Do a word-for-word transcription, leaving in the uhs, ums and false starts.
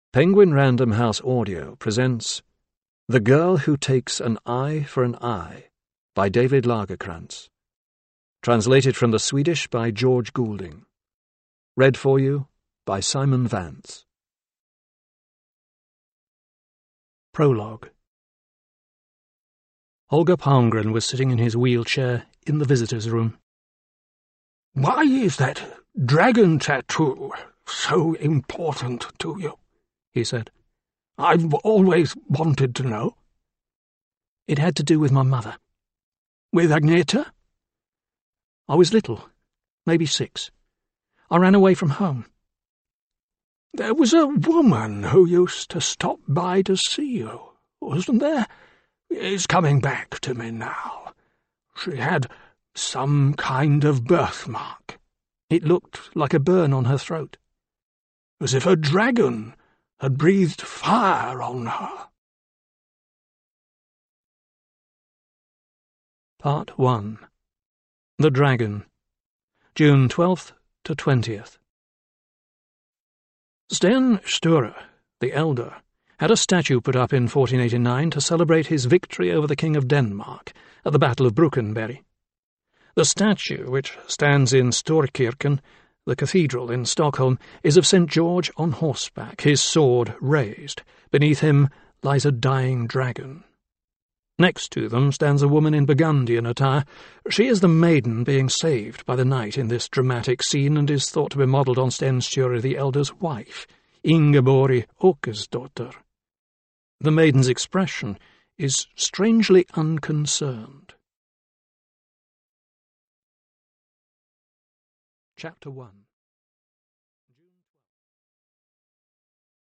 Penguin Random House Audio presents The Girl Who Takes an Eye for an Eye by David Lagerkrantz. Translated from the Swedish by George Goulding. Read for you by Simon Vance. Prologue. Holger Palmgren was sitting in his wheelchair in the visitors' room. "Why is that dragon tattoo so important to you?" he said. "I've always wanted to know." "It had to do with my mother." "With Agneta?" "I was little, maybe six. I ran away from home." "There was a woman who used to stop by to see you, wasn't there? It's coming back to me now. She had some kind of birthmark. It looked like a burn on her throat. As if a dragon had breathed fire on her." Part one. The Dragon. June twelfth to twentieth. Sten Sture, the elder, had a statue put up in fourteen eighty-nine to celebrate his victory over the King of Denmark at the Battle of Bruckenberry. The statue, which stands in Storkirken, the cathedral in Stockholm, is of Saint George on horseback, his sword raised. Beneath him lies a dying dragon. Next to them stands a woman in Burgundian attire. She is the maiden being saved by the knight in this dramatic scene, and is thought to be modelled on Sten Sture the elder's wife, Ingeborg Åkesdotter. The maiden's expression is strangely unconcerned. Chapter one.